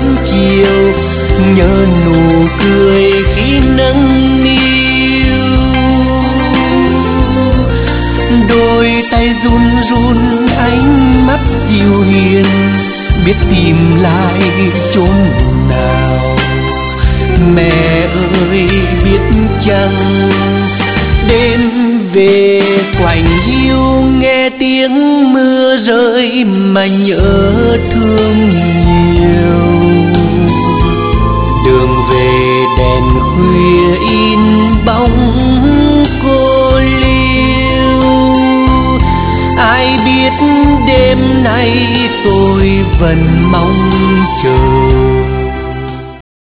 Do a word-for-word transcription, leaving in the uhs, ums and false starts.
sớm chiều, nhớ nụ cười khi nâng niu. Đôi tay run run, ánh mắt dịu hiền, biết tìm lại chốn nào. Mẹ ơi biết chăng, đêm về quạnh hiu nghe tiếng mưa rơi mà nhớ thương nhiều. Đường về đèn khuya in bóng cô liêu, ai biết đêm nay tôi vẫn mong chờ